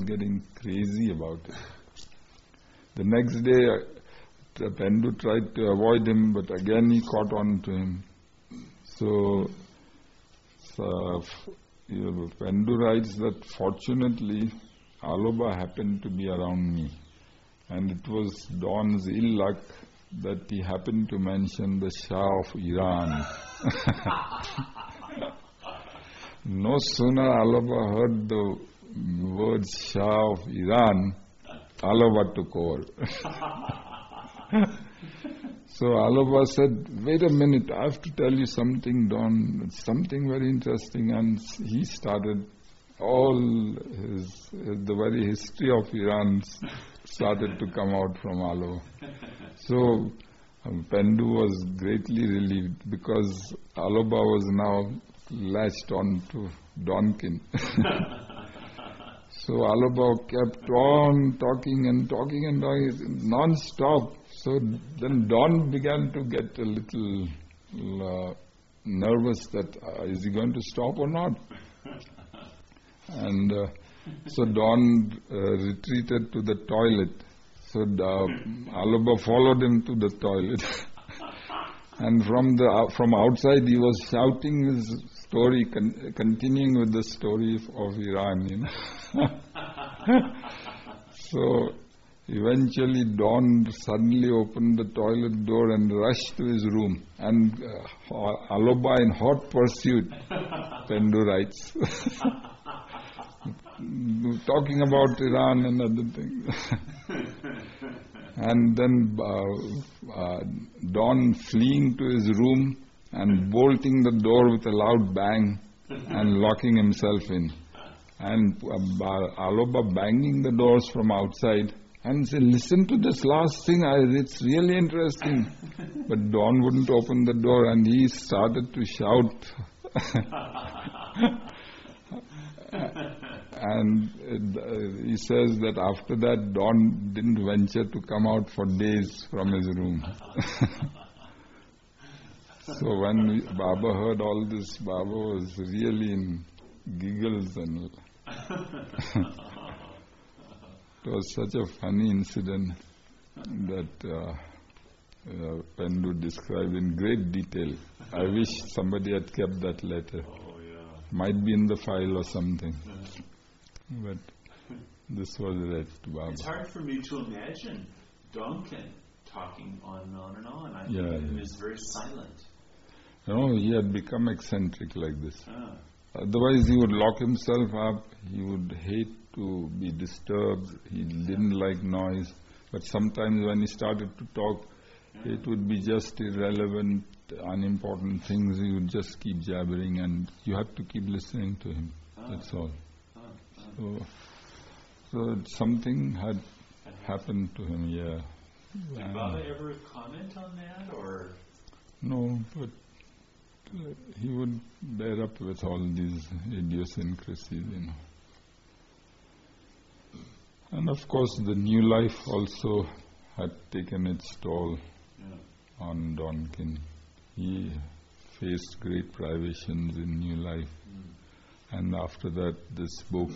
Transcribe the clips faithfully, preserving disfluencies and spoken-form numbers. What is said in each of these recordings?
getting crazy about it. The next day, uh, Pendu tried to avoid him, but again he caught on to him. So, so you know, Pendu writes that fortunately, Aloba happened to be around me. And it was Don's ill luck that he happened to mention the Shah of Iran. No sooner Aloba heard the words Shah of Iran, Aloba took over. So Aloba said, wait a minute, I have to tell you something, Don, something very interesting. And he started all his, the very history of Iran started to come out from Aloba. So um, Pendu was greatly relieved because Aloba was now latched on to Donkin. So Aloba kept on talking and talking and talking non-stop. So then Don began to get a little uh, nervous that uh, is he going to stop or not? And uh, so Don uh, retreated to the toilet. So uh, Aloba followed him to the toilet. And from the uh, from outside he was shouting his story, con- continuing with the story of, of Iran, you know. So eventually Don suddenly opened the toilet door and rushed to his room. And uh, Aloba in hot pursuit, Pendu writes, talking about Iran and other things. And then uh, uh, Don fleeing to his room and bolting the door with a loud bang and locking himself in. And uh, Aloba banging the doors from outside and said, listen to this last thing, I, it's really interesting. But Don wouldn't open the door and he started to shout. And uh, he says that after that Don didn't venture to come out for days from his room. So when we, Baba heard all this, Baba was really in giggles and it was such a funny incident that uh, uh, Pendu described in great detail. I wish somebody had kept that letter. Oh, yeah. Might be in the file or something. But this was read to Baba. It's hard for me to imagine Donkin talking on and on and on. I yeah, think yeah. he was very silent. No, he had become eccentric like this. Ah. Otherwise he would lock himself up, he would hate to be disturbed, he didn't like noise. But sometimes when he started to talk, yeah. it would be just irrelevant, unimportant things. He would just keep jabbering and you had to keep listening to him. Ah. That's all. Ah. Ah. So, so something had happened to him, yeah. Did And Baba ever comment on that, or? no, but uh, he would bear up with all these idiosyncrasies, you know. And of course the new life also had taken its toll Yeah. on Donkin. He faced great privations in new life. Mm. And after that, this book.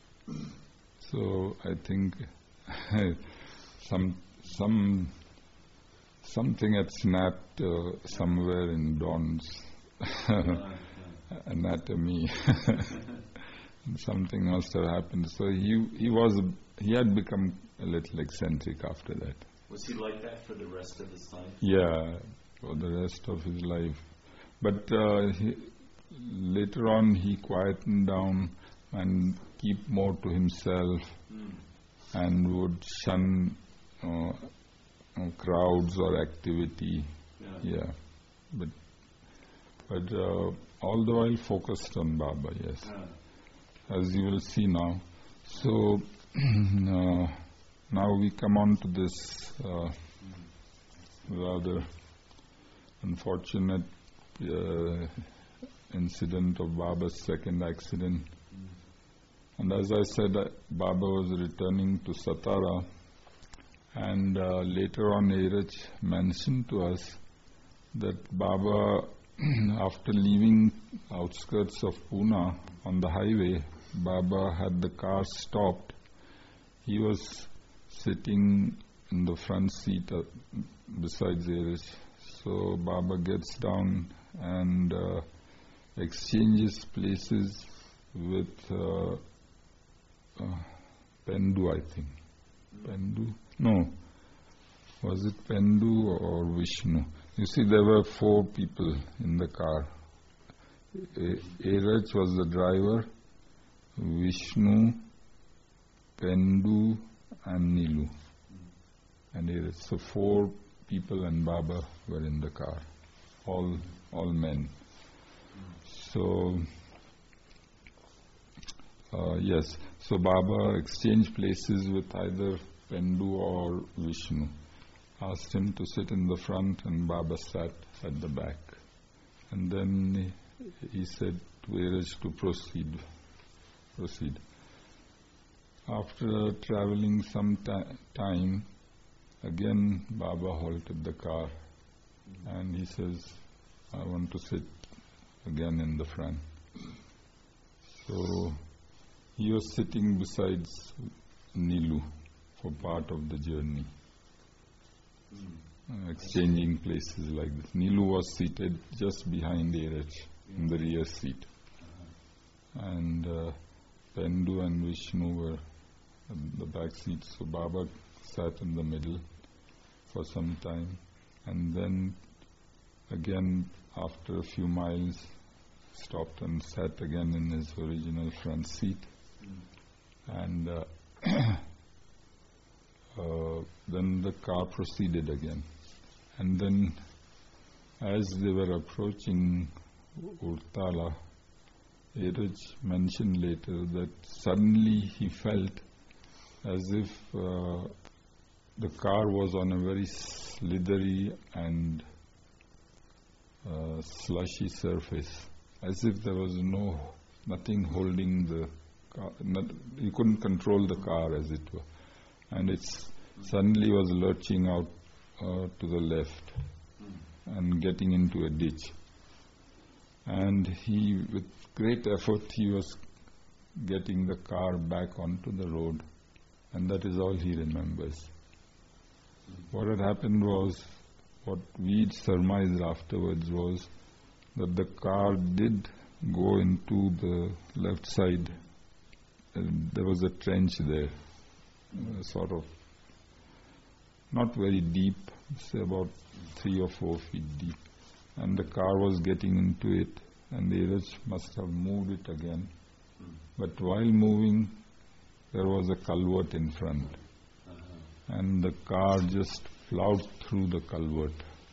So I think some some something had snapped uh, somewhere in Don's anatomy. Something must have happened. So he he was he had become a little eccentric after that. Was he like that for the rest of his life? Yeah, for the rest of his life. But uh, he, later on he quietened down and keep more to himself Mm. and would shun uh, uh, crowds or activity. Yeah. Yeah, but but uh, all the while focused on Baba. Yes, Yeah. as you will see now. So uh, now we come on to this uh, rather unfortunate uh, incident of Baba's second accident. Mm. And as I said, uh, Baba was returning to Satara, and uh, later on Airaj mentioned to us that Baba, after leaving outskirts of Pune on the highway, Baba had the car stopped he was sitting in the front seat uh, besides Erich. So Baba gets down and uh, exchanges places with uh, uh, Pendu, I think. Pendu? No. Was it Pendu or Vishnu? You see, there were four people in the car. Erich was the driver, Vishnu, Pendu and Nilu. And Erich. So four people and Baba were in the car. All all men. So, uh, yes. So Baba exchanged places with either Pendu or Vishnu. Asked him to sit in the front and Baba sat at the back. And then he, he said to Erich to proceed. Proceed. After traveling some ta- time, again Baba halted the car and he says, I want to sit again in the front. So he was sitting besides Nilu for part of the journey, uh, exchanging places like this. Nilu was seated just behind Erich in the rear seat. And uh, Pendu and Vishnu were in the back seat, so Baba sat in the middle for some time, and then again after a few miles stopped and sat again in his original front seat. Mm. And uh, uh, then the car proceeded again. And then as they were approaching Urtala, Erich mentioned later that suddenly he felt as if uh, the car was on a very slithery and uh, slushy surface, as if there was no nothing holding the car. Not, you couldn't control the car, as it were, and it suddenly was lurching out uh, to the left and getting into a ditch. And he, with great effort, he was getting the car back onto the road, and that is all he remembers. What had happened was, what we surmised afterwards was that the car did go into the left side. And there was a trench there, uh, sort of not very deep, say about three or four feet deep. And the car was getting into it, and Erich must have moved it again. But while moving, there was a culvert in front, and the car just plowed through the culvert.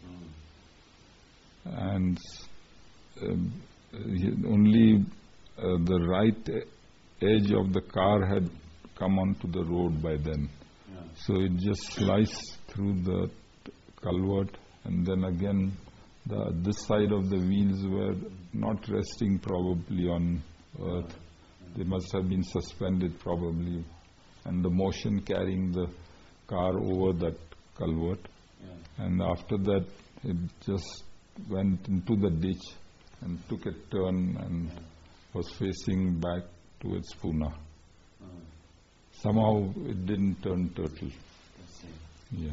And um, only uh, the right edge of the car had come onto the road by then. Yeah. So it just sliced through the culvert, and then again the this side of the wheels were not resting probably on earth. They must have been suspended probably, and the motion carrying the car over that culvert. Yeah. And after that it just went into the ditch and took a turn and yeah. was facing back towards Pune. Uh, Somehow it didn't turn turtle. Yeah.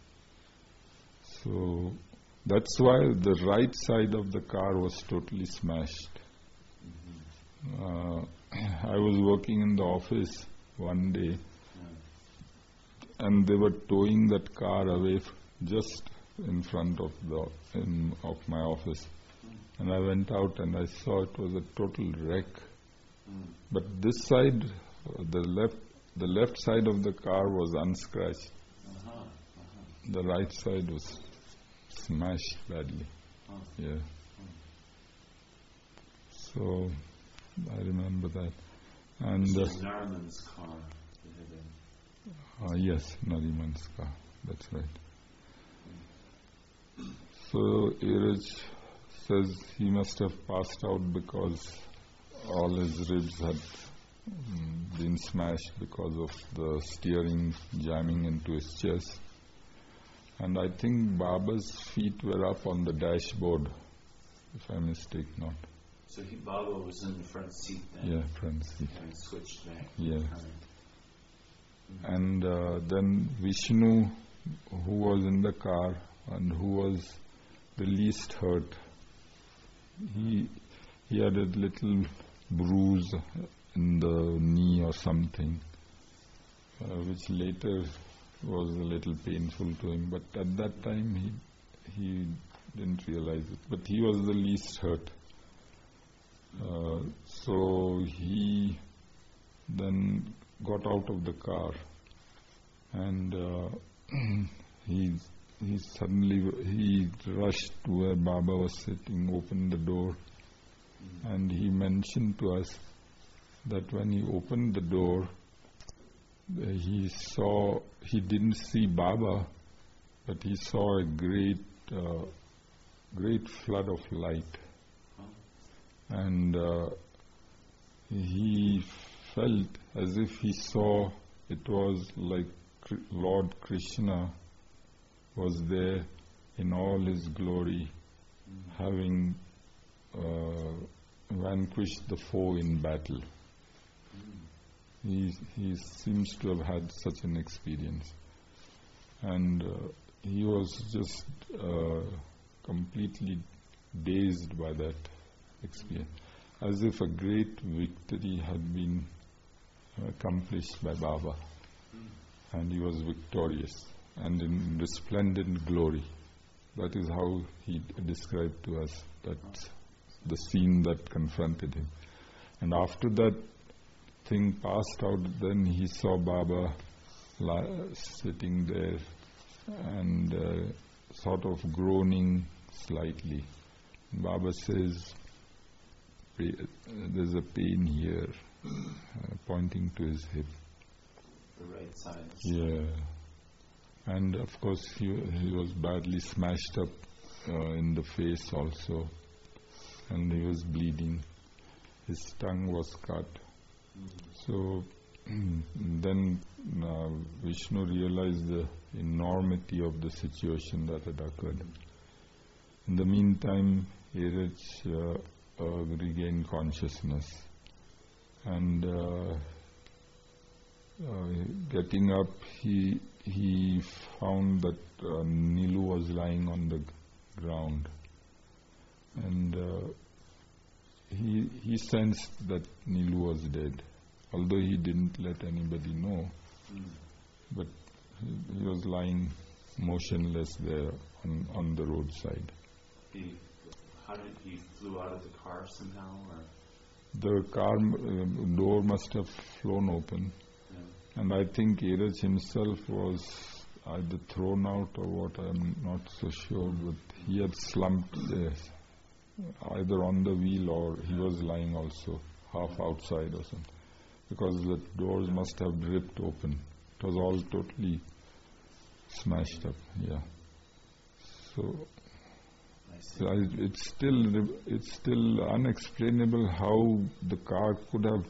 So that's why the right side of the car was totally smashed. Mm-hmm. Uh, I was working in the office one day, yeah. and they were towing that car away f- just in front of the in, of my office. Mm. And I went out and I saw it was a total wreck. Mm. But this side, uh, the left, the left side of the car was unscratched. Uh-huh. Uh-huh. The right side was smashed badly. Uh-huh. Yeah. Uh-huh. So I remember that. And this was uh, Nariman's car. Uh, yes, Nariman's car. That's right. So Erich says he must have passed out because all his ribs had um, been smashed because of the steering jamming into his chest. And I think Baba's feet were up on the dashboard, if I mistake not. So he, Baba was in the front seat then? Yeah, front seat. And switched back. Yeah. and uh, then Vishnu, who was in the car and who was the least hurt, he he had a little bruise in the knee or something, uh, which later was a little painful to him, but at that time he he didn't realize it. But he was the least hurt. Uh, so he then got out of the car, and uh, he he suddenly he rushed to where Baba was sitting, opened the door, and he mentioned to us that when he opened the door, uh, he saw, he didn't see Baba, but he saw a great, uh, great flood of light. And uh, he felt as if he saw, it was like Lord Krishna was there in all his glory, mm. having uh, vanquished the foe in battle. Mm. He, he seems to have had such an experience. And uh, he was just uh, completely dazed by that experience, as if a great victory had been accomplished by Baba, mm. and he was victorious and in resplendent glory. That is how he described to us that the scene that confronted him. And after that thing passed out, then he saw Baba li- sitting there and uh, sort of groaning slightly. Baba says, there's a pain here, uh, pointing to his hip. The right side. Yeah. And of course he, he was badly smashed up uh, in the face also, and he was bleeding. His tongue was cut. Mm. So then uh, Vishnu realized the enormity of the situation that had occurred. In the meantime, Erich uh, uh, regained consciousness, and uh, uh, getting up, he he found that uh, Nilu was lying on the ground, and uh, he he sensed that Nilu was dead, although he didn't let anybody know. Mm. But he, he was lying motionless there on, on the roadside. He, how did he flew out of the car somehow, or? The car uh, door must have flown open. And I think Erich himself was either thrown out or what, I'm not so sure, but he had slumped there, either on the wheel or he was lying also, half outside or something, because the doors must have ripped open. It was all totally smashed up, yeah. So, so I, it's still it's still unexplainable how the car could have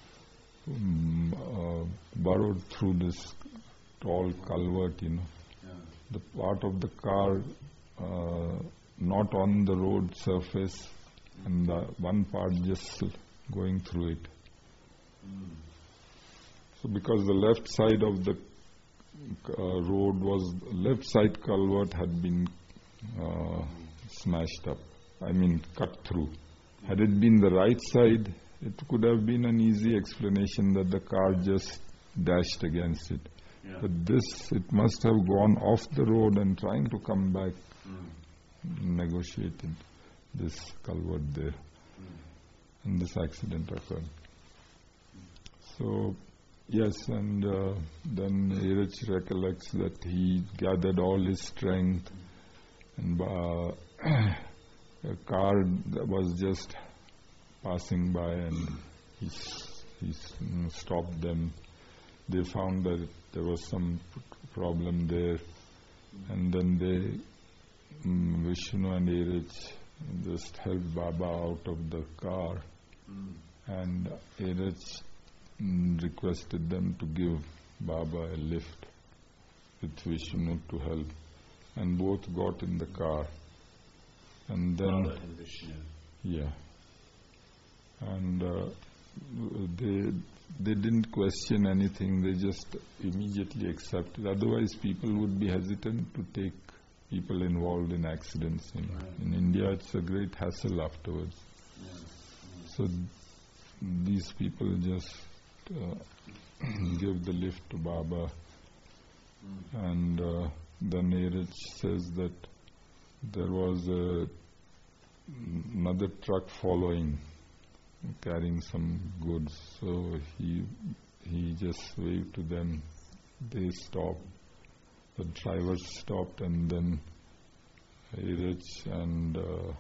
Um, uh, burrowed through this tall culvert, you know. Yeah. The part of the car uh, not on the road surface, mm. and the one part just going through it. Mm. So because the left side of the uh, road was, left side culvert had been uh, smashed up, I mean cut through. Mm. Had it been the right side, it could have been an easy explanation that the car just dashed against it. Yeah. But this, it must have gone off the road and trying to come back, mm. negotiated this culvert there. Mm. And this accident occurred. Mm. So, yes, and uh, then Erich recollects that he gathered all his strength, and uh, a car that was just passing by, and he, he stopped them. They found that there was some problem there, and then they, um, Vishnu and Erich, just helped Baba out of the car, mm. and Erich um, requested them to give Baba a lift with Vishnu to help, and both got in the car, and then Baba and Vishnu. Yeah. And uh, they they didn't question anything, they just immediately accepted. Otherwise people would be hesitant to take people involved in accidents. You know. Right. In India it's a great hassle afterwards. Yeah. Yeah. So these people just uh, give the lift to Baba, Mm. and uh, then Neeraj says that there was a, another truck following, carrying some goods. So he he just waved to them. They stopped. The driver stopped, and then Neeraj and uh,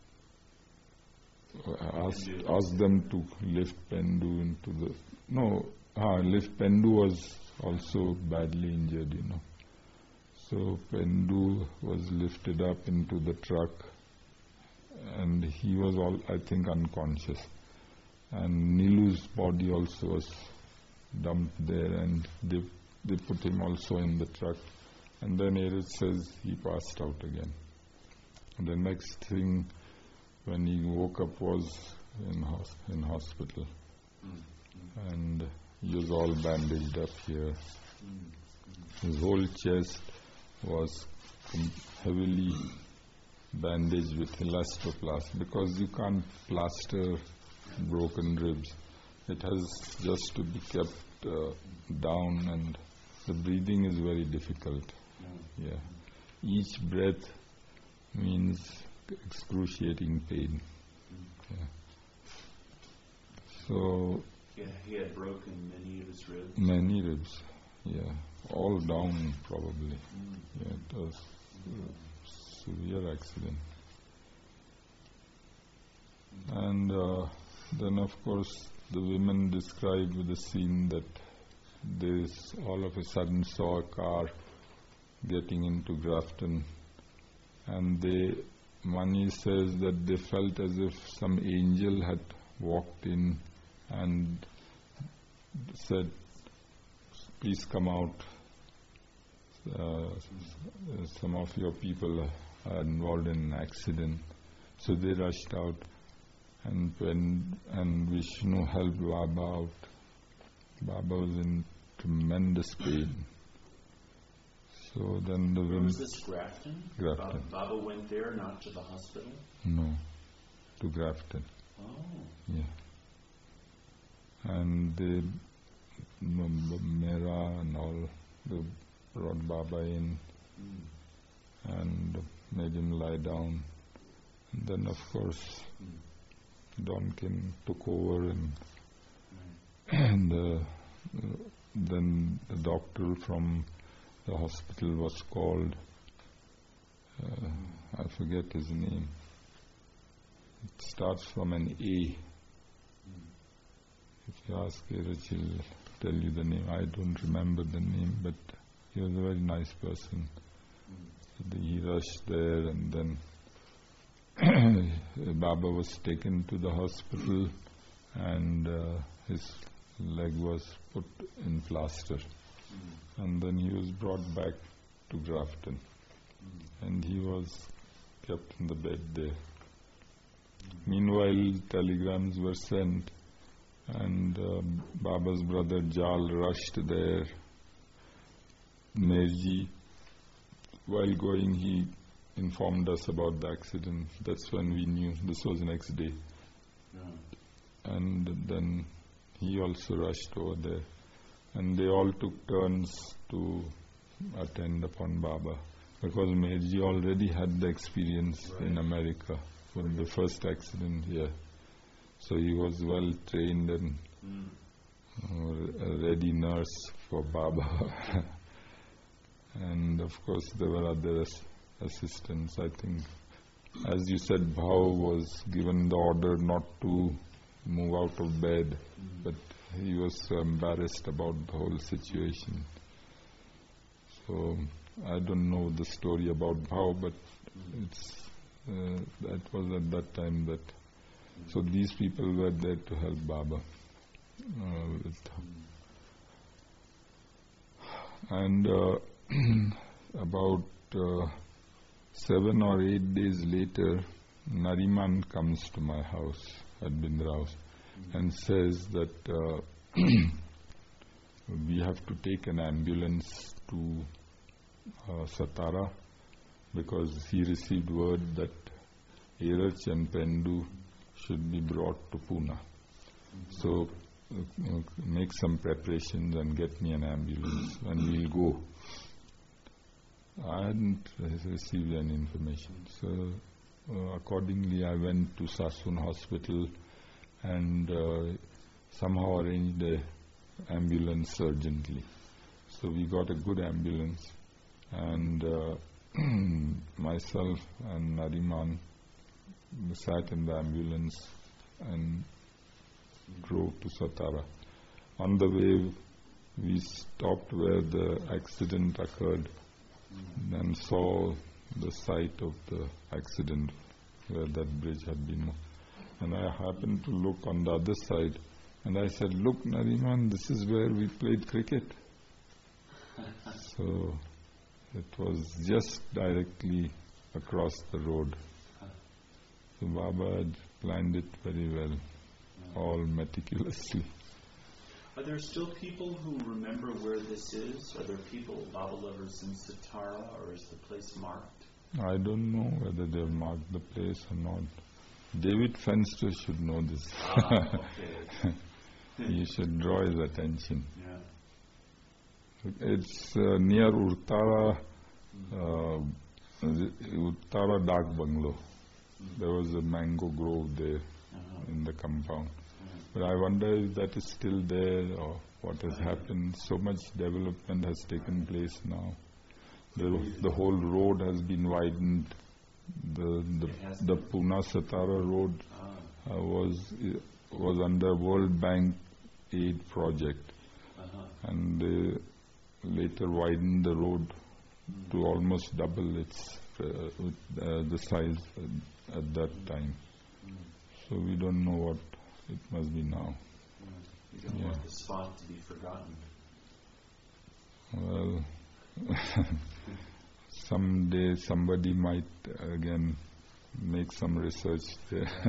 asked asked them to lift Pendu into the no. Ah, lift Pendu was also badly injured, you know. So Pendu was lifted up into the truck, and he was all, I think, unconscious. And Nilu's body also was dumped there, and they they put him also in the truck. And then Neeraj says he passed out again. And the next thing, when he woke up, was in hos- in hospital, Mm. and he was all bandaged up here. Mm. His whole chest was com- heavily bandaged with elastoplast, because you can't plaster broken ribs. It has just to be kept uh, down, and the breathing is very difficult. Yeah. Yeah, each breath means excruciating pain. Yeah. So Yeah, he had broken many of his ribs. many ribs, yeah, all down probably. Mm. Yeah, it was a severe accident. And uh, then of course the women described the scene that they all of a sudden saw a car getting into Grafton, and they, Mani says that they felt as if some angel had walked in and said, please come out, uh, some of your people are involved in an accident. So they rushed out, and when and Vishnu helped Baba out. Baba was in tremendous pain. So then the Where women... was this, Grafton? Grafton. Baba, Baba went there, not to the hospital? No, to Grafton. Oh. Yeah. And they, Mera and all, they brought Baba in Mm. and made him lie down. And then, of course, Mm. Donkin took over, and Right. and uh, then the doctor from the hospital was called. Uh, I forget his name. It starts from an A. Mm. If you ask Neeraj, he'll tell you the name. I don't remember the name, but he was a very nice person. Mm. He rushed there, and then Baba was taken to the hospital, and uh, his leg was put in plaster. Mm. And then he was brought back to Grafton, Mm. and he was kept in the bed there. Meanwhile, telegrams were sent, and uh, Baba's brother Jal rushed there. Mirji, while going, he informed us about the accident. That's when we knew this was the next day. Yeah. And then he also rushed over there. And they all took turns to attend upon Baba, because Mirji already had the experience Right. in America from the first accident here. So he was well trained and Mm. uh, a ready nurse for Baba. And of course there were other ass- assistants. I think, as you said, Bhau was given the order not to move out of bed, Mm. but he was so embarrassed about the whole situation. So I don't know the story about Bhau, but Mm. it's uh, that was at that time that. So these people were there to help Baba. Uh, with, and uh, about uh, seven or eight days later, Nariman comes to my house at Bindra's Mm. and says that uh, we have to take an ambulance to uh, Satara because he received word that Erach and Pendu should be brought to Pune. Mm-hmm. So uh, make some preparations and get me an ambulance and we'll go. I hadn't received any information. So uh, accordingly I went to Sassoon Hospital and uh, somehow arranged a ambulance urgently. So we got a good ambulance and uh, myself and Nariman sat in the ambulance and drove to Satara. On the way we stopped where the accident occurred mm. and saw the site of the accident where that bridge had been. And I happened to look on the other side and I said, look Nariman, this is where we played cricket. So it was just directly across the road. So Baba had planned it very well, all meticulously. Are there still people who remember where this is? Are there people, Baba lovers in Satara, or is the place marked? I don't know whether they've marked the place or not. David Fenster should know this. Ah, okay. He should draw his attention. Yeah. It's uh, near Urtara, uh, Urtara Dak Bungalow. Mm-hmm. There was a mango grove there uh-huh. in the compound. Uh-huh. But I wonder if that is still there or what has uh-huh. happened. So much development has taken place now. The, the whole road has been widened. The the, the Pune Satara road uh, was was under World Bank aid project, uh-huh. and they later widened the road mm. to almost double its uh, uh, the size at, at that mm. time. Mm. So we don't know what it must be now. Yeah. You don't yeah. want the spot to be forgotten. Well. Someday somebody might uh, again make some research there.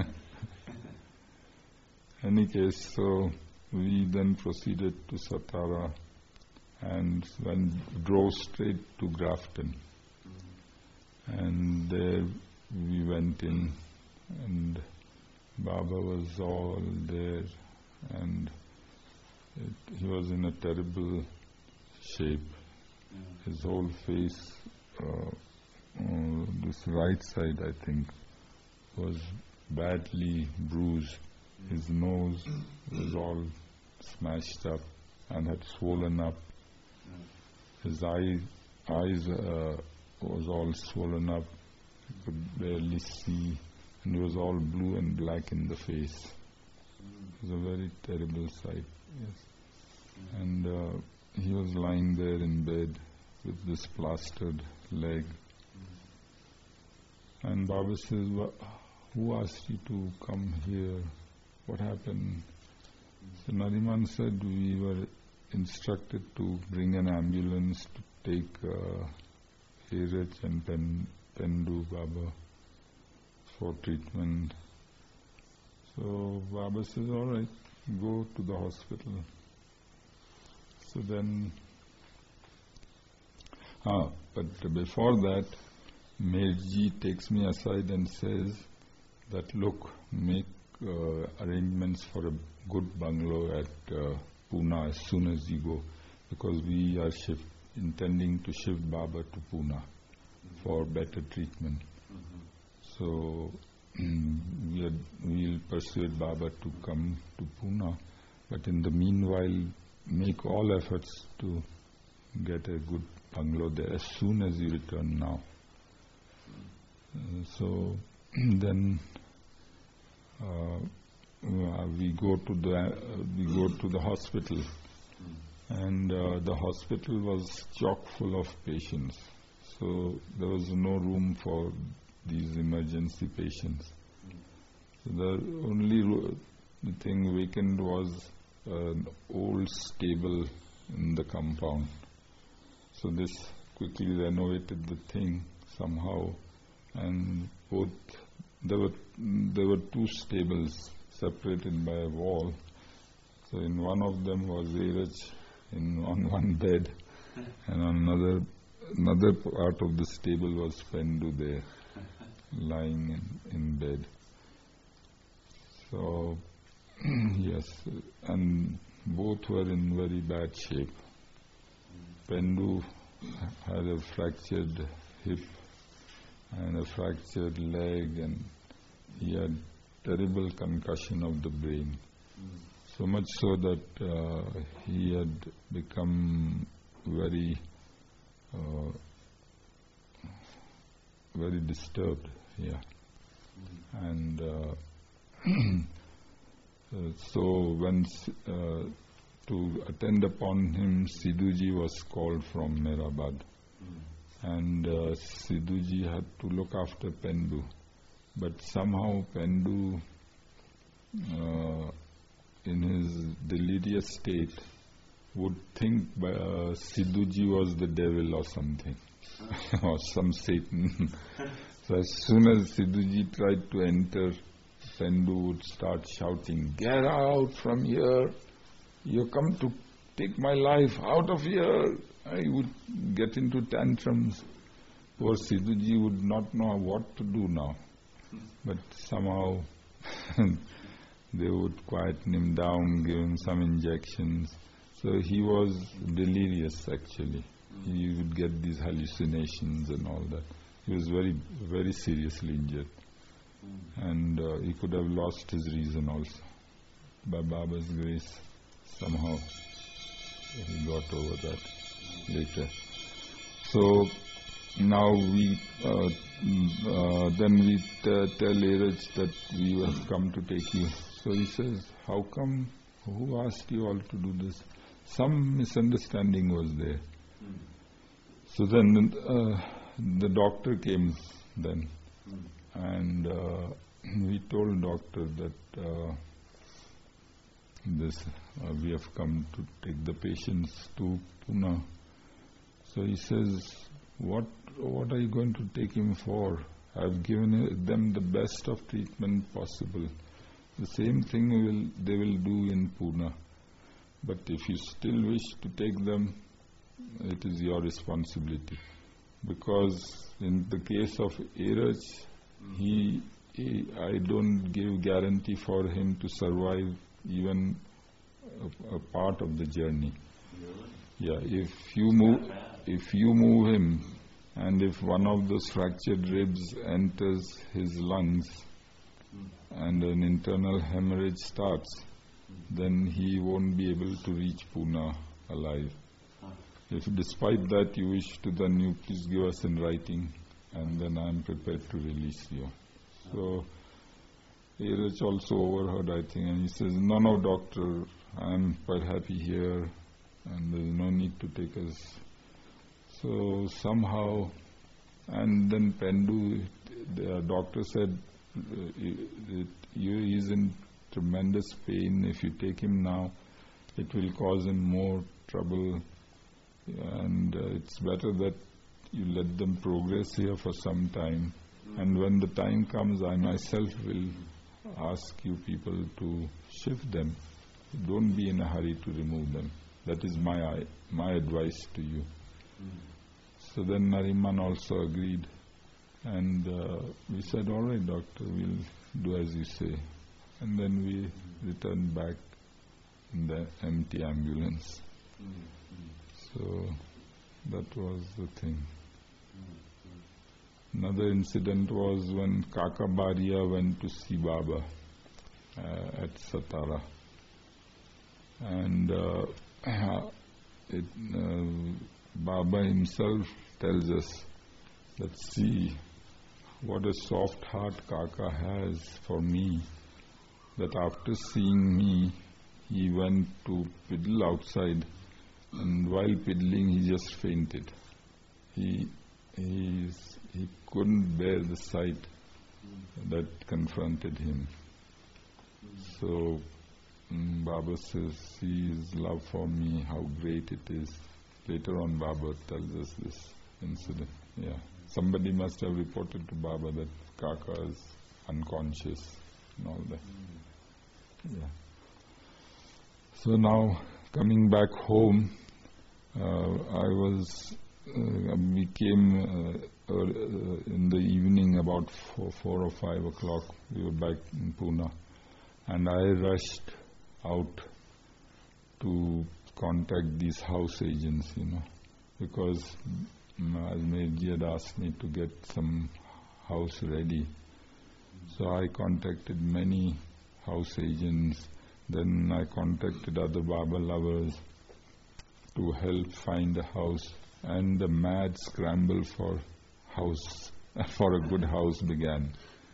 Any case, so we then proceeded to Satara and then drove straight to Grafton. Mm-hmm. And there we went in and Baba was all there and it, he was in a terrible shape. Mm-hmm. His whole face, Uh, uh, this right side, I think, was badly bruised. His nose was all smashed up and had swollen up. His eye, eyes uh, was all swollen up. He could barely see, and he was all blue and black in the face. It was a very terrible sight. Yes, and uh, he was lying there in bed with this plastered leg. Mm. And Baba says, who asked you to come here? What happened? Mm. So Nariman said, we were instructed to bring an ambulance to take uh, Erach and Pen, Pendu Baba for treatment. So Baba says, all right, go to the hospital. So then Ah, but before that, Mairji takes me aside and says that, look, make uh, arrangements for a good bungalow at uh, Pune as soon as you go, because we are shift, intending to shift Baba to Pune mm-hmm. for better treatment. Mm-hmm. So we are, we'll persuade Baba to come to Pune, but in the meanwhile, make all efforts to get a good bungalow there as soon as you return now. Uh, so then uh, uh, we go to the uh, we go to the hospital, and uh, the hospital was chock full of patients. So there was no room for these emergency patients. So the only ro- the thing vacant was an old stable in the compound. So this quickly renovated the thing somehow, and both there were there were two stables separated by a wall. So So in one of them was Airaj in on one bed, and on another another part of the stable was Pendu there, lying in, in bed. So yes, and both were in very bad shape. Pendu had a fractured hip and a fractured leg, and he had terrible concussion of the brain. Mm. So much so that uh, he had become very, uh, very disturbed. Yeah, mm. and uh, uh, so when uh, to attend upon him, Sidhuji was called from Mehrabad, mm. and uh, Sidhuji had to look after Pendu, but somehow Pendu, uh, in his delirious state, would think uh, Sidhuji was the devil or something, or some Satan. So as soon as Sidhuji tried to enter, Pendu would start shouting, "Get out from here! You come to take my life, out of here!" I would get into tantrums. Poor Sidhuji would not know what to do now. But somehow they would quieten him down, give him some injections. So he was delirious actually. He would get these hallucinations and all that. He was very, very seriously injured. And uh, he could have lost his reason also. By Baba's grace, somehow he got over that later. So now we, uh, uh, then we t- tell Airaj that we have come to take you. So he says, "How come? Who asked you all to do this?" Some misunderstanding was there. Mm. So then uh, the doctor came then, mm. and uh, we told doctor that uh, this uh, we have come to take the patients to Pune. So he says, what what are you going to take him for? I've given them the best of treatment possible. The same thing will they will do in Pune. But if you still wish to take them, it is your responsibility. Because in the case of Airaj, he, he I don't give guarantee for him to survive even a, a part of the journey. Really? Yeah, if you move, if you move him, and if one of those fractured ribs enters his lungs, mm. and an internal hemorrhage starts, mm. then he won't be able to reach Pune alive. Huh. If despite that you wish to, then you please give us in writing, and then I am prepared to release you. Huh. So Airaj also overheard, I think, and he says, "No, no, doctor, I am quite happy here, and there is no need to take us." So somehow, and then Pendu, the doctor said, "He is in tremendous pain. If you take him now, it will cause him more trouble, and uh, it's better that you let them progress here for some time. And when the time comes, I myself will ask you people to shift them. Don't be in a hurry to remove them. That is my my advice to you." Mm. So then Nariman also agreed, and uh, we said, "All right, doctor, we'll do as you say." And then we mm. returned back in the empty ambulance. Mm. So that was the thing. Mm. Another incident was when Kaka Baria went to see Baba uh, at Satara. And uh, it, uh, Baba himself tells us that, "See, what a soft heart Kaka has for me, that after seeing me, he went to piddle outside, and while piddling he just fainted. He, he, he couldn't bear the sight that confronted him." So Mm, Baba says, "See his love for me, how great it is." Later on, Baba tells us this incident. Yeah, somebody must have reported to Baba that Kaka is unconscious and all that. Mm. Yeah. So now coming back home, uh, I was, uh, we came uh, uh, in the evening about four, four or five o'clock. We were back in Pune, and I rushed out to contact these house agents, you know, because as Mayorji had asked me to get some house ready. So I contacted many house agents. Then I contacted other Baba lovers to help find a house, and the mad scramble for house, for a good house began.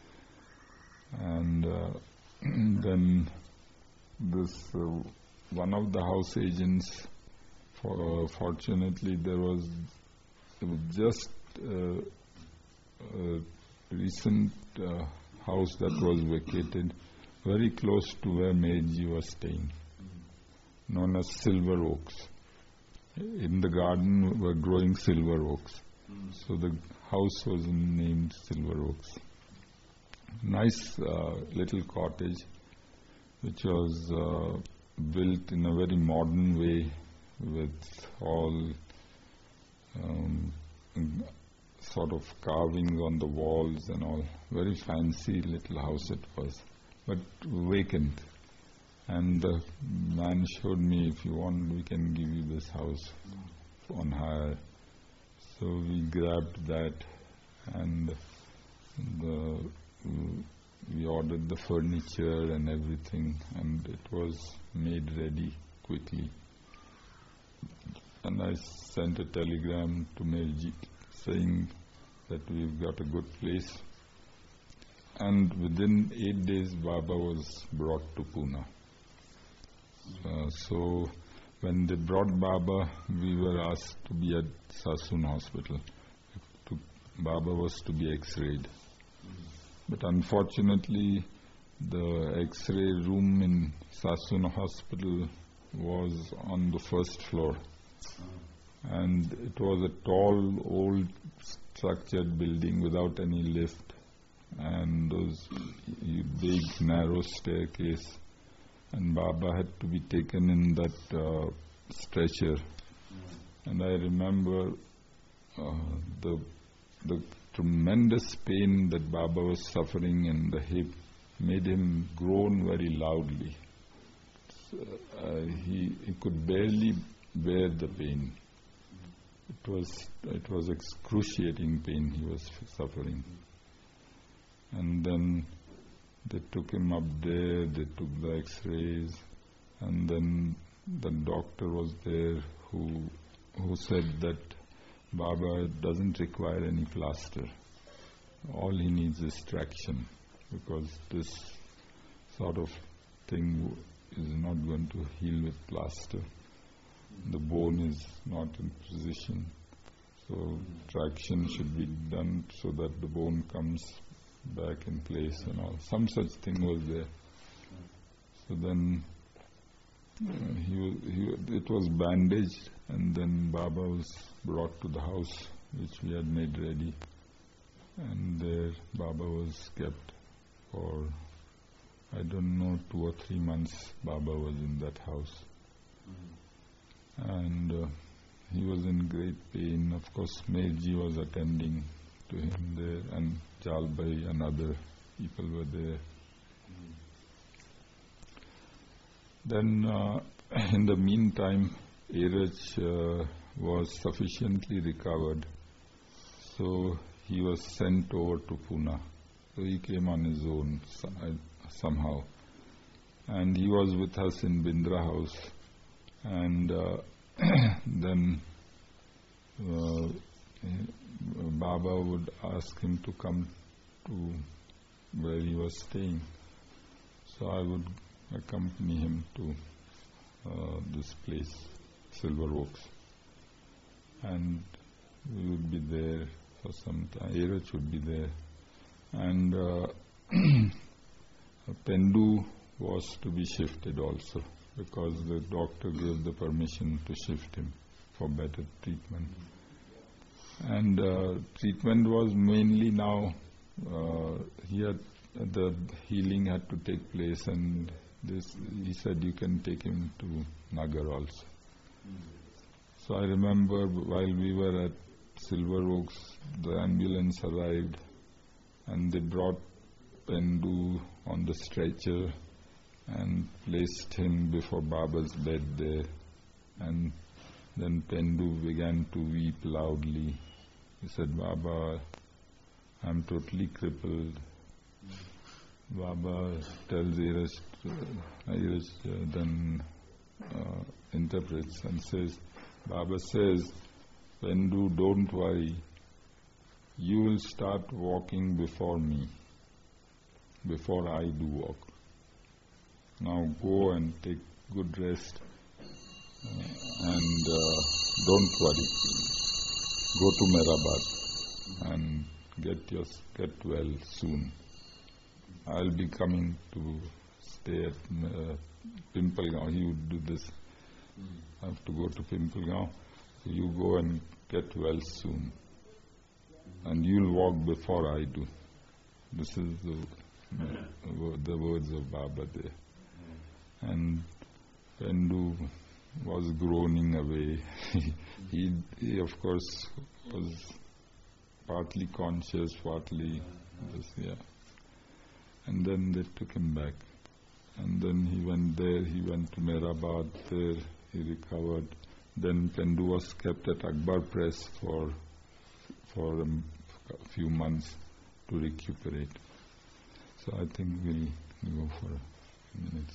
And uh, then this uh, one of the house agents, for, uh, fortunately there was just uh, a recent uh, house that was vacated very close to where Mayorji was staying, known as Silver Oaks. In the garden were growing silver oaks. Mm. So the house was named Silver Oaks. Nice uh, little cottage which was uh, built in a very modern way with all um, sort of carvings on the walls and all. Very fancy little house it was, but vacant. And the man showed me, if you want, we can give you this house on hire. So we grabbed that, and the, we ordered the furniture and everything, and it was made ready quickly. And I sent a telegram to Mayorji saying that we've got a good place. And within eight days, Baba was brought to Pune. Uh, so when they brought Baba, we were asked to be at Sassoon Hospital. To, Baba was to be x-rayed. But unfortunately, the x-ray room in Sassoon Hospital was on the first floor. And it was a tall, old, structured building without any lift. And those big, narrow staircase. And Baba had to be taken in that uh, stretcher. Mm. And I remember uh, the the tremendous pain that Baba was suffering in the hip made him groan very loudly. So, uh, he he could barely bear the pain. Mm. It was it was excruciating pain he was suffering. Mm. And then they took him up there, they took the x-rays, and then the doctor was there who who said that Baba doesn't require any plaster. All he needs is traction, because this sort of thing is not going to heal with plaster. The bone is not in position. So traction should be done so that the bone comes back in place and all. Some such thing was there. So then uh, he, was, he it was bandaged, and then Baba was brought to the house which we had made ready, and there Baba was kept for, I don't know, two or three months. Baba was in that house. Mm-hmm. And uh, he was in great pain. Of course, Mayorji was attending to him there, and Jalbai and other people were there. Mm. Then uh, in the meantime, Eraj uh, was sufficiently recovered, so he was sent over to Pune. So he came on his own somehow, and he was with us in Bindra House. And uh, then uh, Baba would ask him to come to where he was staying. So I would accompany him to uh, this place, Silver Oaks. And we would be there for some time. Eraj would be there. And uh, Pendu was to be shifted also, because the doctor gave the permission to shift him for better treatment. And uh, treatment was mainly now, uh, he had, the healing had to take place, and this, he said you can take him to Nagar also. Mm. So I remember while we were at Silver Oaks, the ambulance arrived and they brought Pendu on the stretcher and placed him before Baba's bed there. And then Pendu began to weep loudly. He said, Baba, I'm totally crippled. Baba tells Iris, Iris uh, then uh, interprets and says, Baba says, Pendu, don't worry. You will start walking before me, before I do walk. Now go and take good rest uh, and uh, don't worry. Go to Mehrabad and get your, get well soon. I'll be coming to stay at uh, Pimpalgaon. He would do this. I have to go to Pimpalgaon. So you go and get well soon. And you'll walk before I do. This is the, uh, the words of Baba there. And Pendu was groaning away. he, he, of course, was partly conscious, partly this, yeah. And then they took him back. And then he went there, he went to Mehrabad, there he recovered. Then Pendu was kept at Akbar Press for for um, a few months to recuperate. So I think we'll go for a few minutes.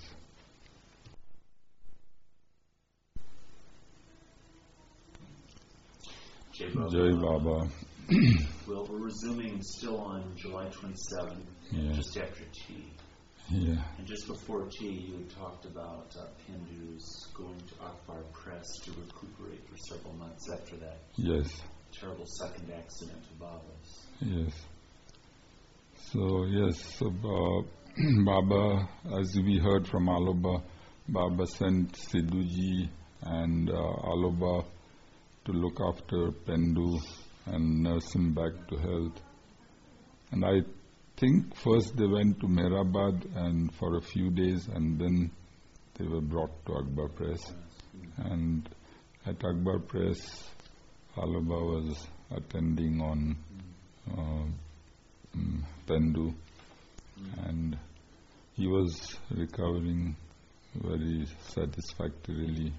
Jai Baba. Jai Baba. Well, we're resuming still on July twenty-seventh, Yeah. just after tea. Yeah. And just before tea, you had talked about uh, Pendu's going to Akbar Press to recuperate for several months after that Yes. terrible second accident to Baba's. Yes. So, yes, so uh, Baba, as we heard from Aloba, Baba sent Sidhuji and uh, Aloba to look after Pendu and nurse him back to health. And I think first they went to Mehrabad and for a few days, and then they were brought to Akbar Press. And at Akbar Press, Aloba was attending on uh, um, Pendu, and he was recovering very satisfactorily.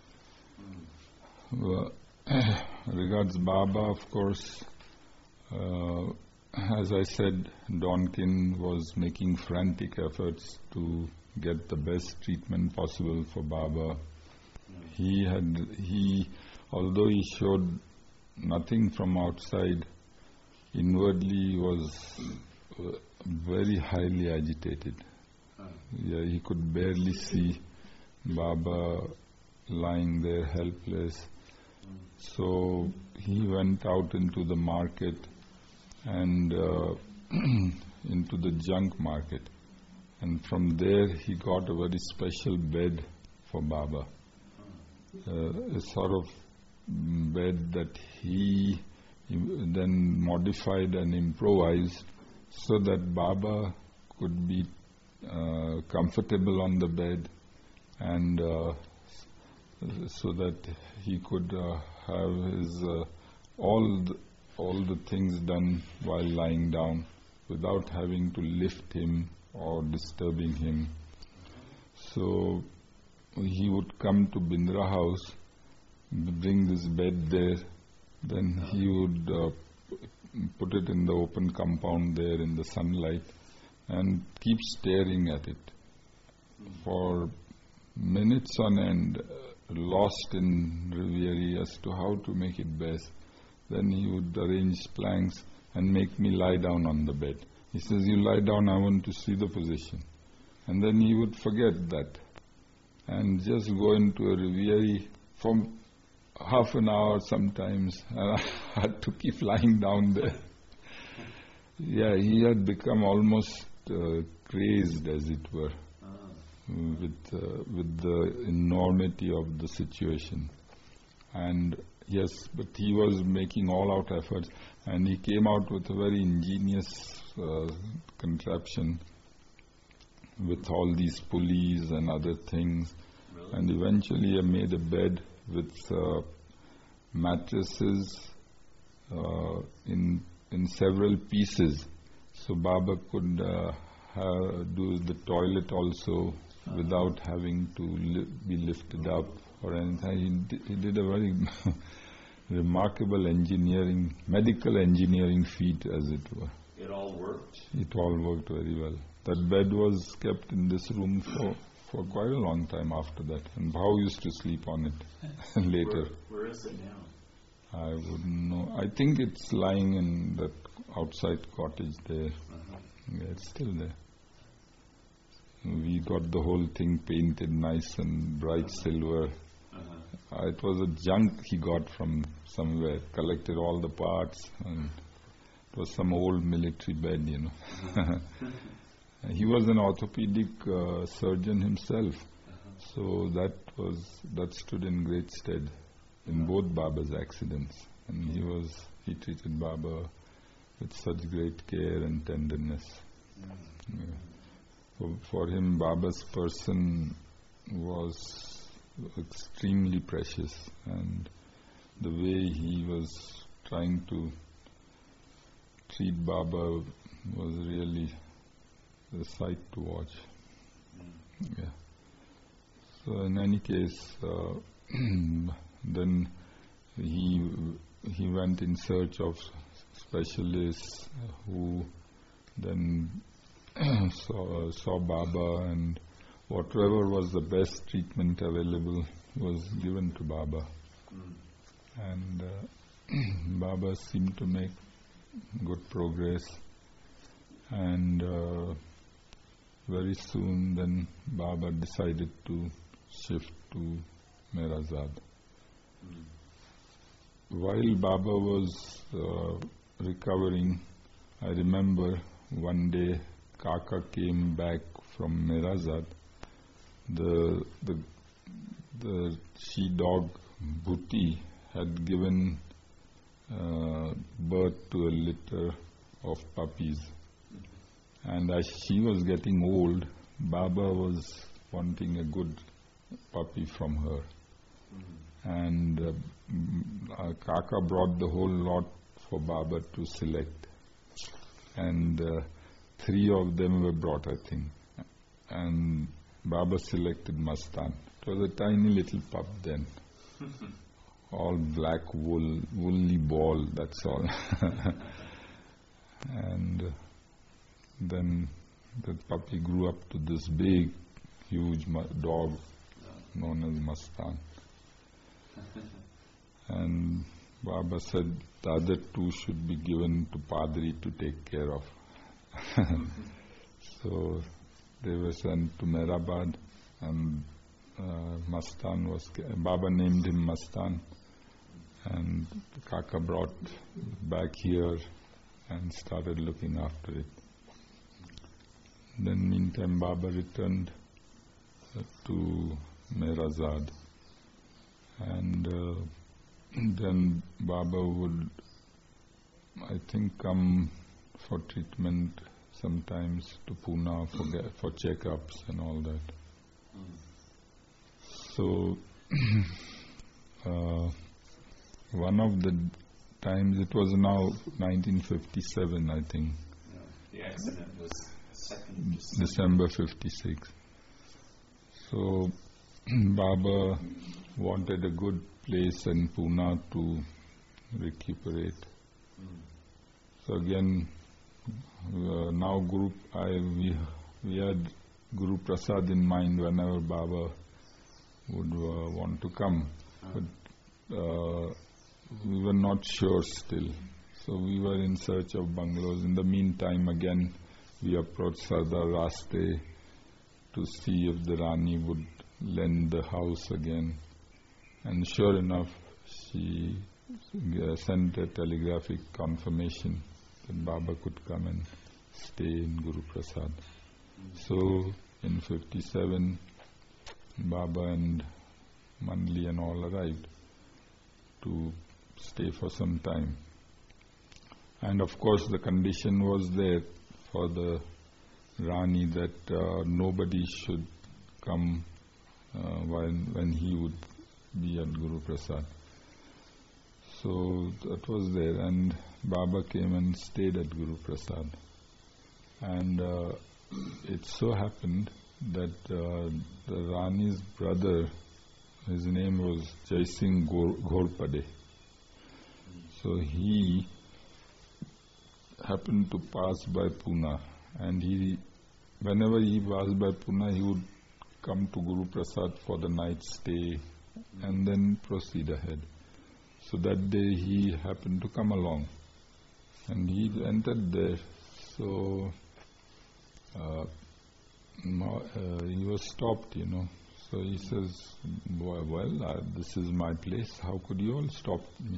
Well, regards Baba, of course, uh, as I said, Donkin was making frantic efforts to get the best treatment possible for Baba. He had, he, although he showed nothing from outside, inwardly was uh, very highly agitated. Yeah, he could barely see Baba lying there helpless. So he went out into the market and uh, into the junk market, and from there he got a very special bed for Baba, uh, a sort of bed that he then modified and improvised so that Baba could be uh, comfortable on the bed, and uh, so that he could uh, have his uh, all the, all the things done while lying down without having to lift him or disturbing him. So he would come to Bindra house, bring this bed there, then he would uh, put it in the open compound there in the sunlight and keep staring at it for minutes on end, lost in reverie as to how to make it best. Then he would arrange planks and make me lie down on the bed. He says, you lie down, I want to see the position. And then he would forget that and just go into a reverie for half an hour sometimes, and I had to keep lying down there. Yeah, he had become almost uh, crazed, as it were, with uh, with the enormity of the situation. And yes, but he was making all-out efforts, and he came out with a very ingenious uh, contraption with all these pulleys and other things. Really? And eventually I made a bed with uh, mattresses uh, in in several pieces, so Baba could uh, have, do the toilet also uh-huh. without having to li- be lifted up or anything. He did, he did a very remarkable engineering, medical engineering feat, as it were. It all worked? It all worked very well. That bed was kept in this room for, for quite a long time after that, and Bhau used to sleep on it later. Where, where is it now? I wouldn't know. I think it's lying in that outside cottage there. Uh-huh. Yeah, it's still there. We got the whole thing painted nice and bright uh-huh. silver. Uh-huh. Uh, it was a junk he got from somewhere, collected all the parts, and it was some old military bed, you know. Uh-huh. He was an orthopedic uh, surgeon himself, uh-huh. so that was that stood in great stead in both Baba's accidents, and he was he treated Baba with such great care and tenderness. Mm-hmm. Yeah. For, for him, Baba's person was extremely precious, and the way he was trying to treat Baba was really a sight to watch. Mm-hmm. Yeah. So in any case, uh, then he he went in search of specialists who then saw, saw Baba, and whatever was the best treatment available was given to Baba. Mm. And uh, Baba seemed to make good progress, and uh, very soon then Baba decided to shift to Meherazad. Mm. While Baba was uh, recovering, I remember one day Kaka came back from Meherazad. The the the she dog Bhuti had given uh, birth to a litter of puppies, and as she was getting old, Baba was wanting a good puppy from her. Mm-hmm. And uh, uh, Kaka brought the whole lot for Baba to select, and uh, three of them were brought, I think, and Baba selected Mastan. It was a tiny little pup then, all black wool, woolly ball, that's all. And uh, then the puppy grew up to this big, huge ma- dog known as Mastan. And Baba said the other two should be given to Padri to take care of. So they were sent to Meherabad, and uh, Mastan was, Baba named him Mastan, and Kaka brought back here and started looking after it. Then meantime Baba returned uh, to Meherazad, and uh, then Baba would, I think, come for treatment sometimes to Pune for for checkups and all that. Mm. So uh, one of the times, it was now nineteen fifty-seven, I think. Yeah, the accident was second December fifty-six. So Baba wanted a good place in Pune to recuperate. Mm. So again, uh, now Guru, I, we, we had Guru Prasad in mind whenever Baba would uh, want to come. Uh. But uh, we were not sure still. So we were in search of bungalows. In the meantime, again, we approached Sardar Raste to see if the Rani would lend the house again. And sure enough, she uh, sent a telegraphic confirmation that Baba could come and stay in Guru Prasad. Mm-hmm. So in fifty-seven, Baba and Mandli and all arrived to stay for some time. And of course the condition was there for the Rani that uh, nobody should come uh, when, when he would be at Guru Prasad. So that was there, and Baba came and stayed at Guru Prasad. And uh, it so happened that uh, the Rani's brother, his name was Jai Singh Ghorpade. So he happened to pass by Pune, and he, whenever he passed by Pune, he would come to Guru Prasad for the night stay and then proceed ahead. So that day he happened to come along, and he entered there. So uh, uh, he was stopped, you know. So he says, well, well uh, this is my place, how could you all stop me?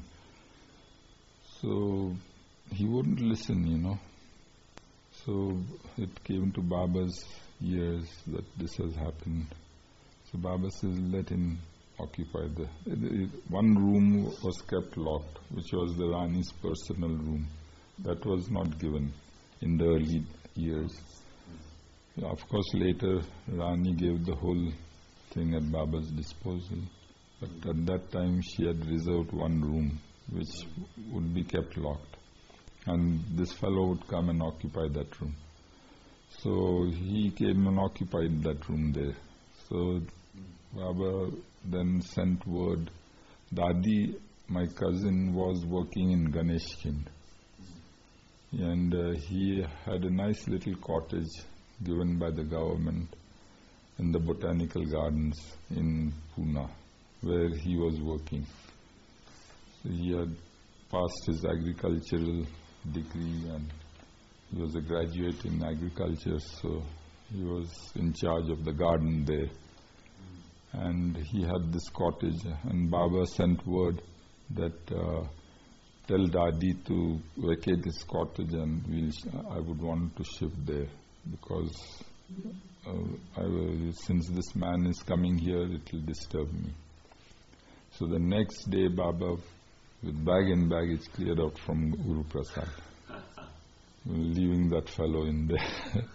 So he wouldn't listen, you know. So it came to Baba's ears that this has happened. So Baba says, let him occupy the... It, it, one room was kept locked, which was the Rani's personal room. That was not given in the early years. Of course, later Rani gave the whole thing at Baba's disposal. But at that time she had reserved one room, which would be kept locked. And this fellow would come and occupy that room. So he came and occupied that room there. So Baba then sent word. Dadi, my cousin, was working in Ganeshkind, and uh, he had a nice little cottage given by the government in the botanical gardens in Pune, where he was working. So he had passed his agricultural degree, and he was a graduate in agriculture, so he was in charge of the garden there. And he had this cottage, and Baba sent word that uh, tell Dadi to vacate his cottage, and we'll sh- I would want to shift there, because uh, I will, since this man is coming here, it will disturb me. So the next day Baba, with bag and baggage, cleared out from Guru Prasad, leaving that fellow in there.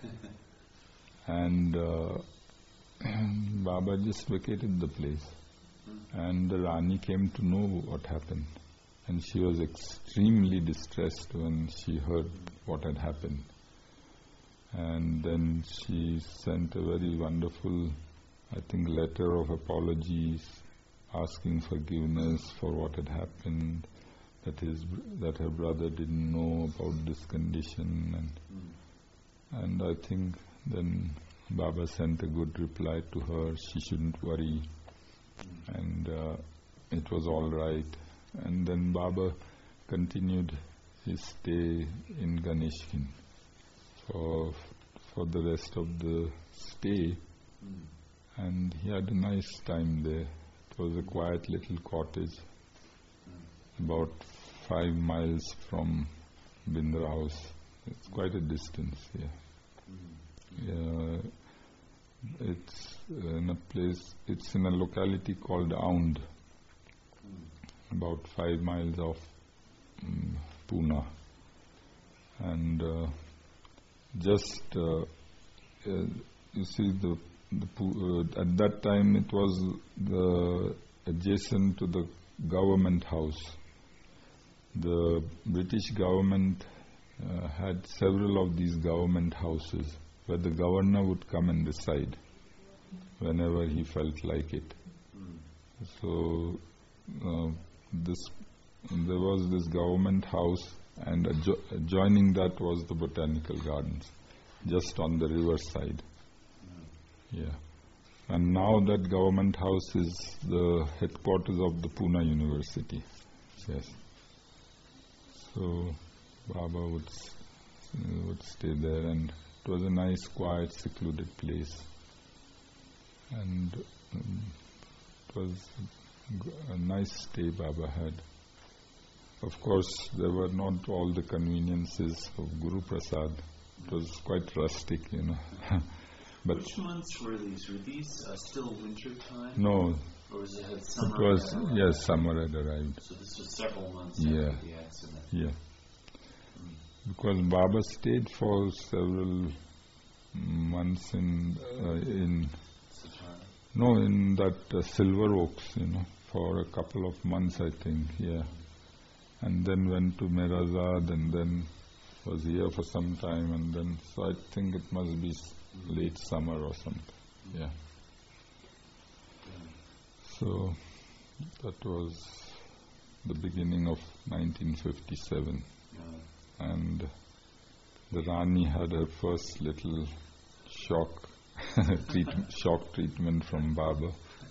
and uh, Baba just vacated the place, and the Rani came to know what happened, and she was extremely distressed when she heard what had happened. And then she sent a very wonderful, I think, letter of apologies, asking forgiveness for what had happened, that his that her brother didn't know about this condition, and and I think then Baba sent a good reply to her. She shouldn't worry, and uh, it was all right. And then Baba continued his stay in Ganeshkind for for the rest of the stay, mm. and he had a nice time there. It was a quiet little cottage, mm. about five miles from Bindra House. It's quite a distance, yeah. Mm. Yeah, it's in a place. It's in a locality called Aund, mm. about five miles off um, Pune, and. Uh, Just uh, uh, you see, the, the uh, at that time it was the adjacent to the government house. The British government uh, had several of these government houses where the governor would come and reside whenever he felt like it. Mm. So uh, this there was this government house, and adjo- adjoining that was the botanical gardens, just on the river side. Mm. Yeah. And now that government house is the headquarters of the Pune University. Yes. So Baba would uh, would stay there, and it was a nice, quiet, secluded place. And um, it was a nice stay Baba had. Of course, there were not all the conveniences of Guru Prasad. It was quite rustic, you know. But which months were these? Were these uh, still winter time? No. Or was it had summer? It was, yes, summer had arrived. So this was several months yeah. after the accident. Yeah. Mm. Because Baba stayed for several months in uh, in Satara. no in that uh, Silver Oaks, you know, for a couple of months, I think. Yeah, and then went to Mirazad, and then was here for some time, and then so I think it must be late summer or something. Yeah. So that was the beginning of nineteen fifty-seven, Yeah. and the Rani had her first little shock treat, shock treatment from Baba.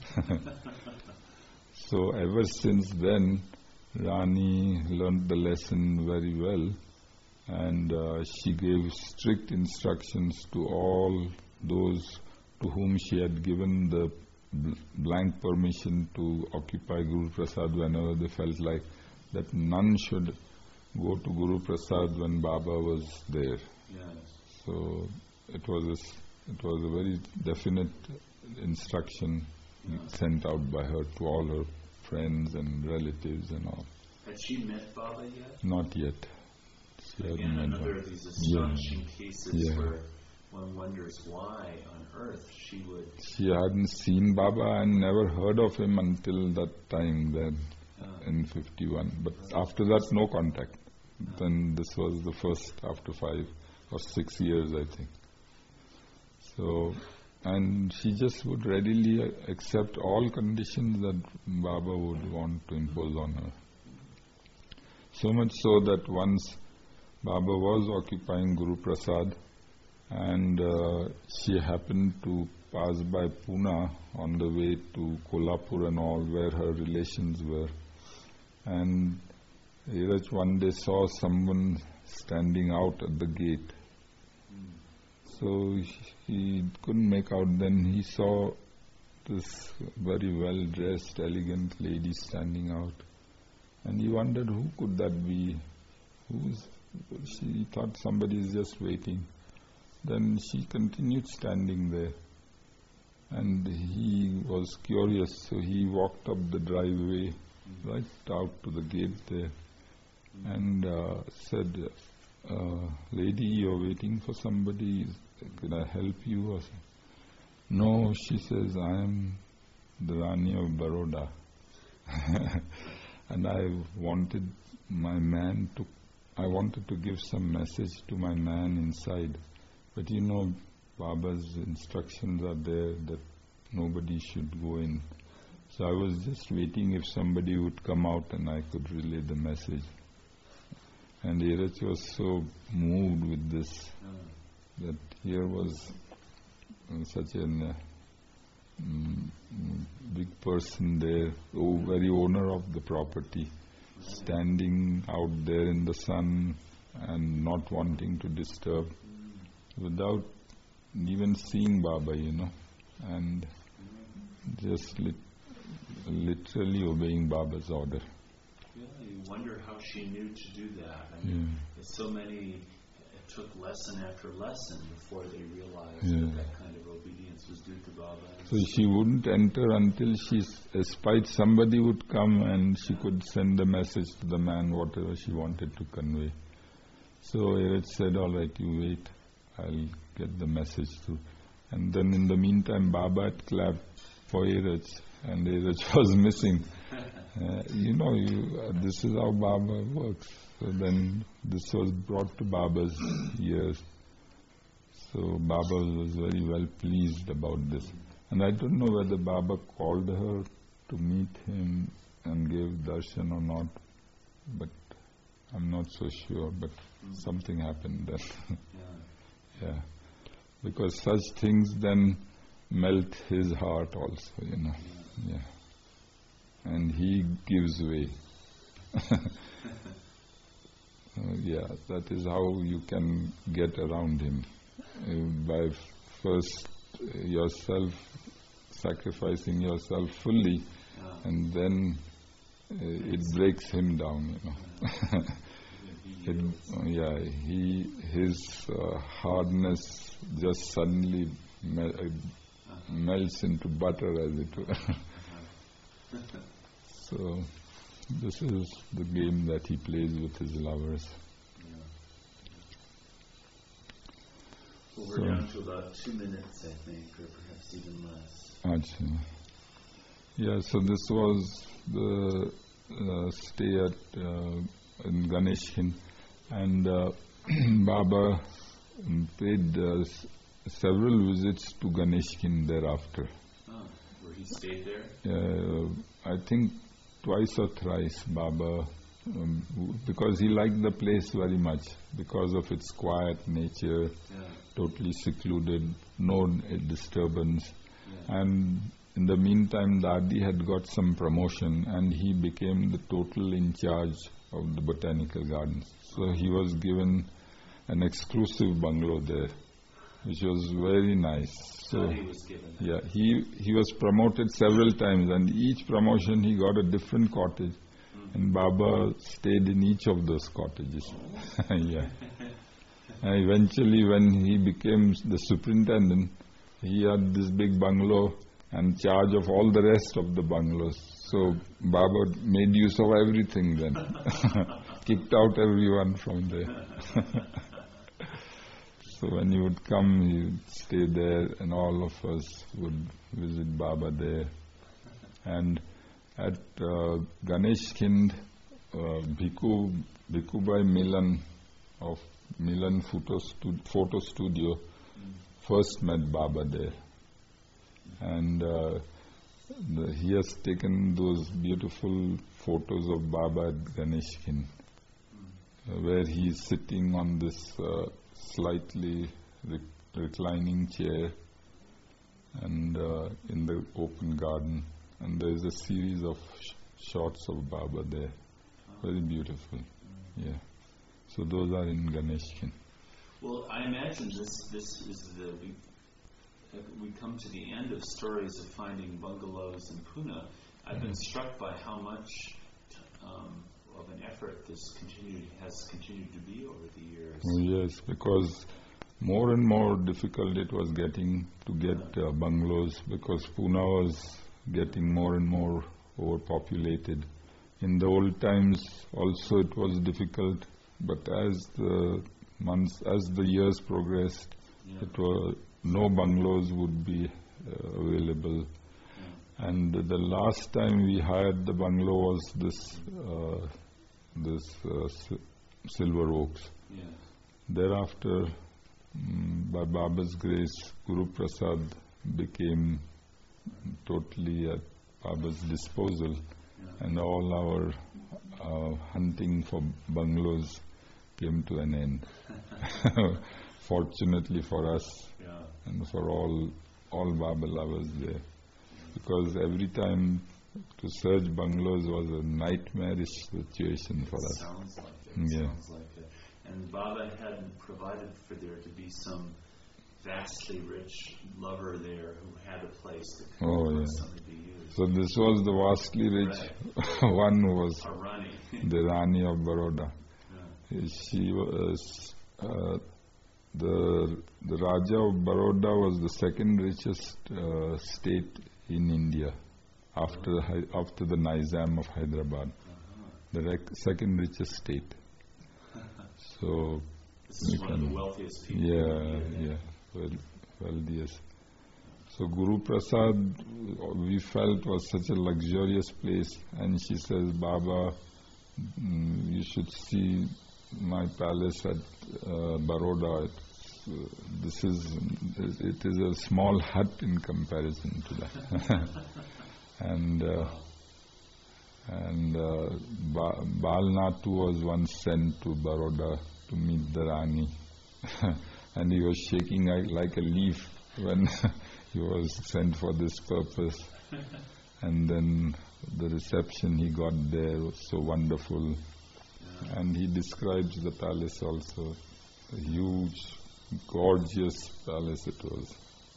So ever since then, Rani learned the lesson very well, and uh, she gave strict instructions to all those to whom she had given the bl- blank permission to occupy Guru Prasad whenever they felt like, that none should go to Guru Prasad when Baba was there. Yes. So it was a, s- it was a very definite instruction Yeah. sent out by her to all her friends and relatives and all. Had she met Baba yet? Not yet. She hadn't Again, met another her. of these astonishing Yeah. cases Yeah. where one wonders why on earth she would. She hadn't seen Baba and never heard of him until that time then, Uh, in fifty-one. But after that, no contact. Then this was the first after five or six years, I think. So, and she just would readily accept all conditions that Baba would want to impose on her. So much so that once Baba was occupying Guru Prasad, and uh, she happened to pass by Pune on the way to Kolhapur and all, where her relations were. And Iraj one day saw someone standing out at the gate. So he couldn't make out. Then he saw this very well-dressed, elegant lady standing out. And he wondered, who could that be? Who's? She thought somebody is just waiting. Then she continued standing there. And he was curious, so he walked up the driveway, right out to the gate there, and uh, said, uh, lady, you're waiting for somebody, can I help you? Or something? No, she says, I am the Rani of Baroda. And I wanted my man to, I wanted to give some message to my man inside. But you know, Baba's instructions are there that nobody should go in. So I was just waiting if somebody would come out and I could relay the message. And Iraj was so moved with this, that here was uh, such a uh, mm, big person there, oh, very owner of the property, standing out there in the sun and not wanting to disturb, without even seeing Baba, you know, and just lit- literally obeying Baba's order. Yeah, you wonder how she knew to do that. I mean, Yeah. so many, it took lesson after lesson before they realized Yeah. that that kind of obedience was due to Baba. So she wouldn't enter until she espied somebody would come and she could send a message to the man, whatever she wanted to convey. So Iraj said, all right, you wait, I'll get the message through. And then in the meantime, Baba had clapped for Iraj, and Iraj was missing. Uh, you know, you, uh, this is how Baba works. So then this was brought to Baba's ears. So Baba was very well pleased about this. And I don't know whether Baba called her to meet him and gave darshan or not, but I'm not so sure, but something happened then. Yeah. Yeah. Because such things then melt his heart also, you know. Yeah. And he gives way. uh, yeah, that is how you can get around him. Uh, by first uh, yourself sacrificing yourself fully, Yeah. and then uh, it breaks him down, you know. It, uh, yeah, he his uh, hardness just suddenly mel- uh, melts into butter, as it were. So this is the game that he plays with his lovers. Well, we're so, down to about two minutes, I think, or perhaps even less. Achha. Yeah, so this was the uh, stay at uh, in Ganesh Hind, and uh, Baba paid uh, s- several visits to Ganesh Hind thereafter. Oh, where he stayed there? Uh, I think twice or thrice Baba, um, because he liked the place very much, because of its quiet nature, yeah. totally secluded, no disturbance. Yeah. And in the meantime, Dadi had got some promotion and he became the total in charge of the botanical gardens. So he was given an exclusive bungalow there, which was very nice. So he was given. Yeah, he he was promoted several times, and each promotion he got a different cottage, mm-hmm. and Baba stayed in each of those cottages. Yeah. And eventually, when he became the superintendent, he had this big bungalow and charge of all the rest of the bungalows. So Baba made use of everything then. Kicked out everyone from there. So when he would come, he would stay there, and all of us would visit Baba there. And at uh, Ganesh Hind, uh, Bhikkhu, Bhikkhubai Milan of Milan Photo, Stu- Photo Studio mm. first met Baba there. And uh, the, he has taken those beautiful photos of Baba at Ganesh Hind, mm. uh, where he is sitting on this uh, slightly rec- reclining chair and uh, in the open garden, and there is a series of sh- shots of Baba there, very beautiful. Yeah, so those are in Ganesh Hind. Well, I imagine this this is the we, we come to the end of stories of finding bungalows in Pune. I've been struck by how much um, of an effort this continued has continued to be over the years. Yes, because more and more difficult it was getting to get uh, bungalows, because Pune was getting more and more overpopulated. In the old times also it was difficult, but as the months, as the years progressed, yeah. it was no bungalows would be uh, available. Yeah. And the last time we hired the bungalow was this uh, this uh, Silver Oaks. Yeah. Thereafter, um, by Baba's grace, Guru Prasad became totally at Baba's disposal, yeah. and all our uh, hunting for bungalows came to an end. Fortunately for us, yeah. and for all all Baba lovers there, because every time to search bungalows was a nightmarish situation for it us. Sounds like it. Yeah. Sounds like it. And Baba hadn't provided for there to be some vastly rich lover there who had a place that could oh, yeah. be used. So this was the vastly rich right. one who was Rani. the Rani of Baroda. Yeah. She was uh, the the Raja of Baroda was the second richest uh, state in India after oh. after the Nizam of Hyderabad, uh-huh. the rec- second richest state. So this is one of the wealthiest people. Yeah, yeah, well, wealthiest. So Guru Prasad, we felt, was such a luxurious place, and she says, Baba, mm, you should see my palace at uh, Baroda. It's, uh, this is, it is a small hut in comparison to that. and uh, and uh, ba- Balnatu was once sent to Baroda to meet the Rani, and he was shaking like a leaf when he was sent for this purpose. And then the reception he got there was so wonderful. Yeah. And he describes the palace also, a huge, gorgeous palace it was.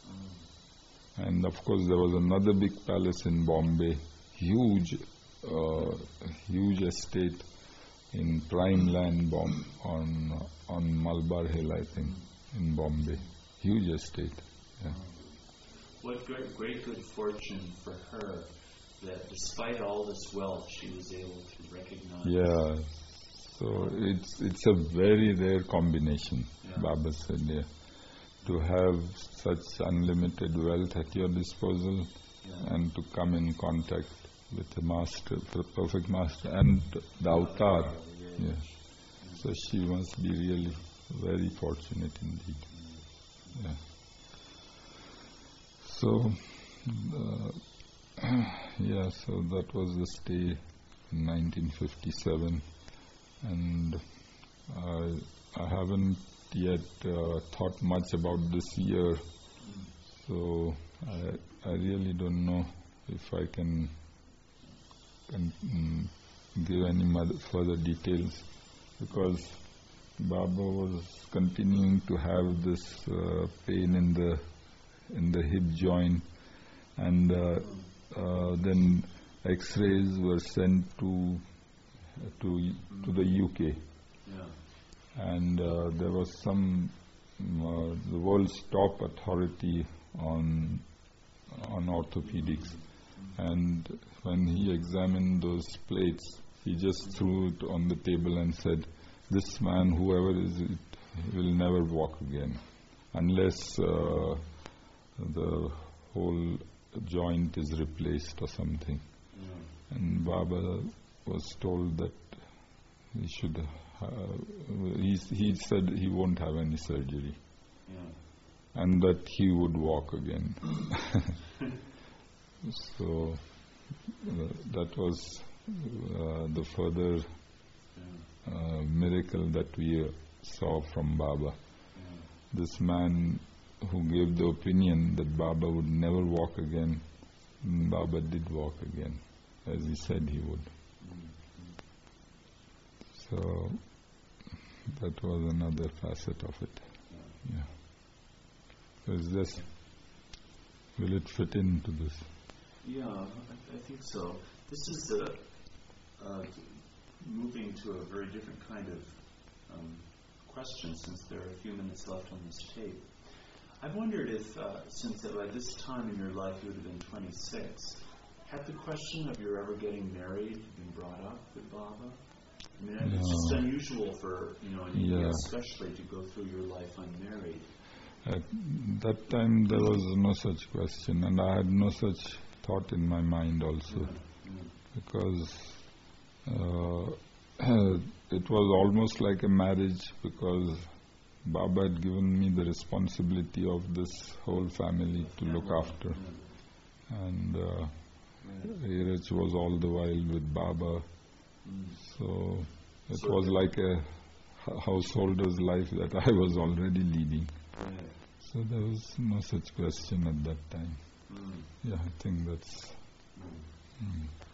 Mm. And of course there was another big palace in Bombay, huge, uh, huge estate in prime land bomb on on Malabar Hill, I think, in Bombay. Huge estate. Yeah. What great, great good fortune for her that despite all this wealth, she was able to recognize. Yeah. So it's it's a very rare combination, yeah. Baba said. Yeah. to have such unlimited wealth at your disposal Yeah. and to come in contact with the master, the perfect master, and the avatar. Yeah. Yeah. So she must be really very fortunate indeed. Yeah. So, uh, yeah, so that was the stay in nineteen fifty-seven, and I, I haven't yet uh, thought much about this year, so I, I really don't know if I can, can mm, give any mother, further details, because Baba was continuing to have this uh, pain in the in the hip joint, and uh, uh, then X-rays were sent to to to the U K, Yeah. and uh, there was some uh, the world's top authority on on orthopedics, and when he examined those plates, he just threw it on the table and said, "This man, whoever is it, will never walk again, unless uh, the whole joint is replaced or something." Yeah. And Baba was told that he should. Uh, he he said he won't have any surgery, Yeah. and that he would walk again. So uh, that was uh, the further Yeah. uh, miracle that we uh, saw from Baba. Yeah. This man who gave the opinion that Baba would never walk again, Baba did walk again, as he said he would. So that was another facet of it. Yeah. So is this, will it fit into this? Yeah, I, I think so. This is a, uh, moving to a very different kind of um, question, since there are a few minutes left on this tape. I've wondered if, uh, since by this time in your life you would have been twenty-six, had the question of your ever getting married been brought up with Baba? I mean, No. it's just unusual for, you know, in India Yeah. especially, to go through your life unmarried. At that time there was no such question, and I had no such thought in my mind also, Mm. because uh, it was almost like a marriage, because Baba had given me the responsibility of this whole family to look after, Mm. and uh, Right. Iraj was all the while with Baba, Mm. so it So was the- like a h- householder's life that I was already leading. Right. So there was no such question at that time. Mm. Yeah, I think that's... Mm. Mm.